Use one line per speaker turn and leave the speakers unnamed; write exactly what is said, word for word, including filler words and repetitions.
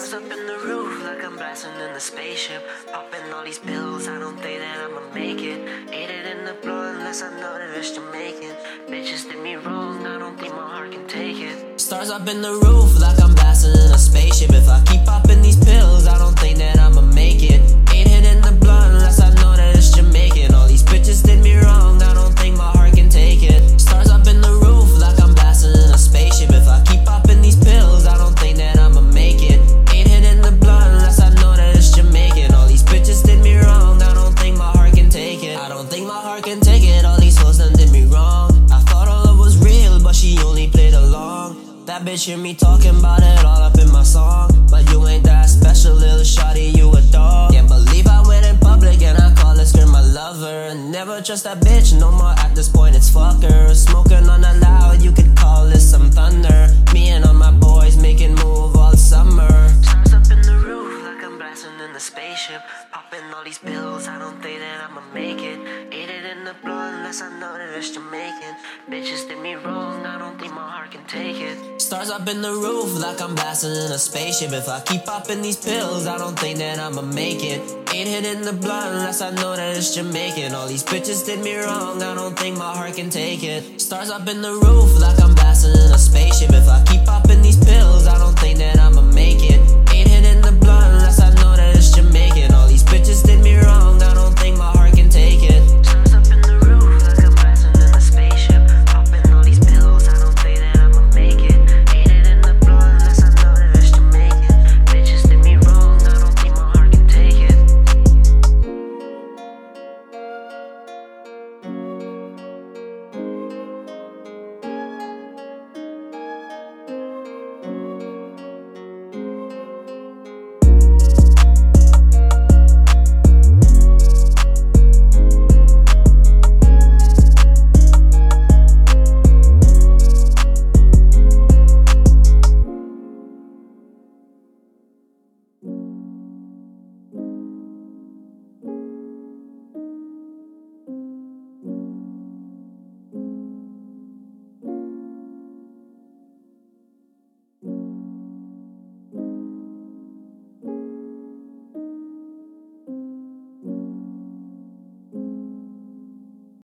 Stars up in the roof like I'm blasting in the spaceship. Popping all these pills, I don't think that I'ma make it. Ate it in the blood unless I know that it's Jamaican. Bitches did me wrong, I don't think my heart can take it. Stars up in the roof like I'm blasting in a spaceship. If I keep popping these pills, I don't think that I'ma make it. Ate it in the blood unless I know that it's Jamaican. All these bitches did me wrong, I don't think my heart can take it. Stars up in the roof like I'm blasting in a spaceship. If I keep popping these pills, I don't think that I'ma make it. Ate it in the blood unless I know that it's Jamaican. All these bitches did me wrong, I don't think my heart can take it. I don't think my heart can take it, all these hoes done did me wrong. I thought all love was real, but she only played along. That bitch hear me talking about it all up in my song. But you ain't that special, little shawty, you a dog. Can't believe I went in public and I call this girl my lover. Never trust that bitch no more, at this point it's fuck her. Smoking on the loud, you could call this some thunder. Me and all my boys making move all summer. Stars up in the roof like I'm blasting in the spaceship. Popping all these pills, I don't think that I'ma make it. Ate it in the blood unless I know that it's Jamaican. Bitches did me wrong, I don't think my heart can take it. Stars up in the roof like I'm blasting in a spaceship. If I keep popping these pills, I don't think that I'ma make it. Ain't hit in the blood unless I know that it's Jamaican. All these bitches did me wrong, I don't think my heart can take it. Stars up in the roof like I'm blasting in a spaceship. If I keep popping these pills, I don't think that I'ma